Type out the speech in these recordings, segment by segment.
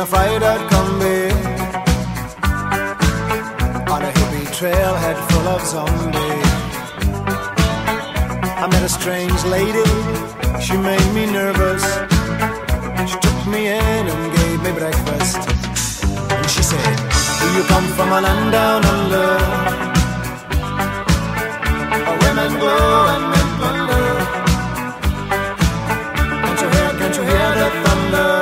a fight-out combi on a hippie trailhead full of zombies. I met a strange lady, she made me nervous. She took me in and gave me breakfast. And she said, do you come from a land down under, where women go and men plunder? Can't you hear the thunder?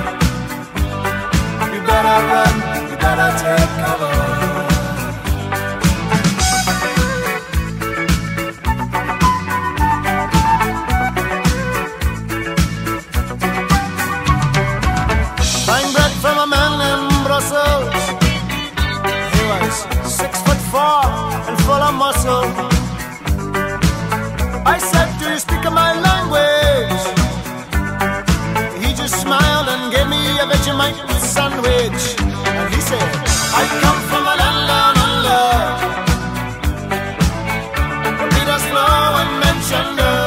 You better run, you better take cover. Buying bread from a man in Brussels. He was 6'4" and full of muscle. I said, do you speak my language? He just smiled and gave me a Vegemite sandwich. And he said, I come from a land down under, where Peter's flow and Manchester.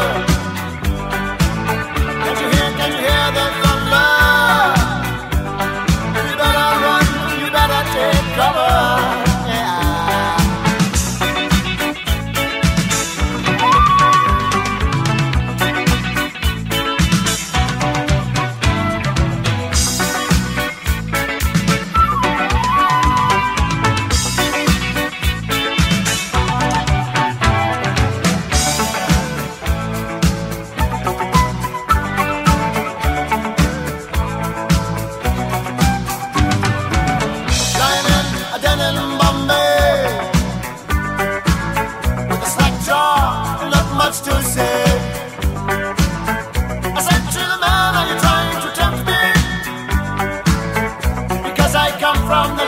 Can't you hear the thunder? You better run, you better take cover. To say, I said to the man, are you trying to tempt me? Because I come from the